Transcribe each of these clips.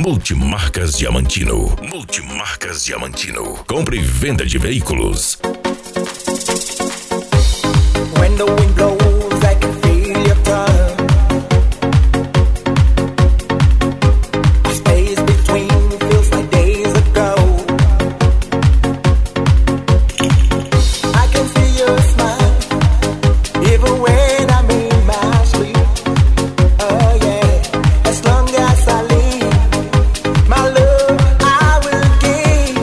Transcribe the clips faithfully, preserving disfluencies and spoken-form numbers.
Multimarcas Diamantino. Multimarcas Diamantino. Compra e venda de veículos. When the wind blows, I can feel your touch. The space between feels like days ago. I can see your smile, even when I'm in my sleep. Oh yeah, as long as I live, my love I will give.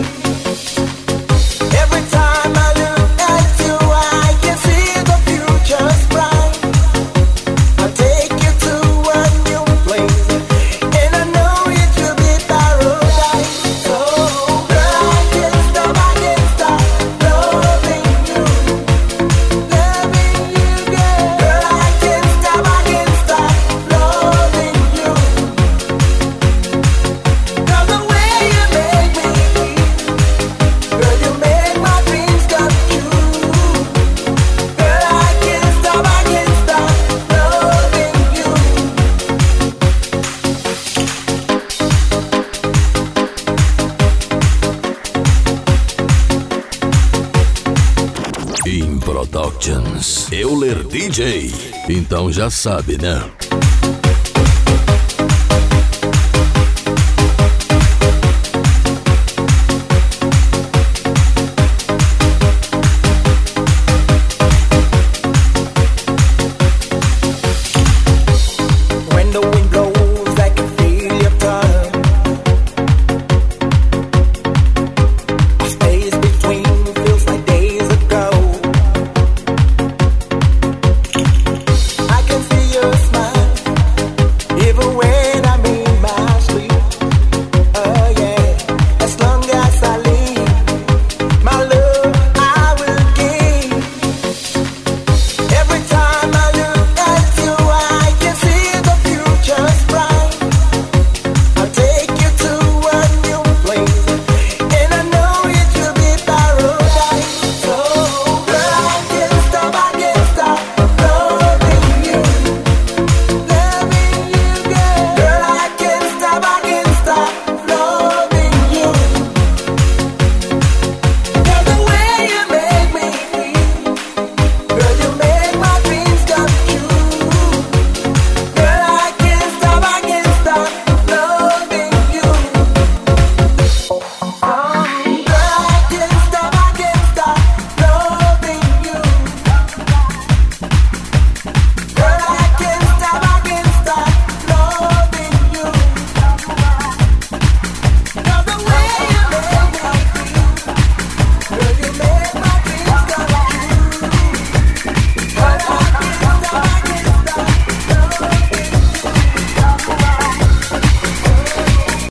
Every time I look at you, I can see the future's bright. I'll take you to a new place, and I know it will be paradise. So, girl, I can't stop, I can't stop loving you, loving you, girl. Girl, I can't stop, I can't stop loving you. 'Cause the way you make me feel, girl, you make my dreams come true. Girl, I can't stop, I can't stop loving you. In Productions. Euler D J. Então já sabe, né?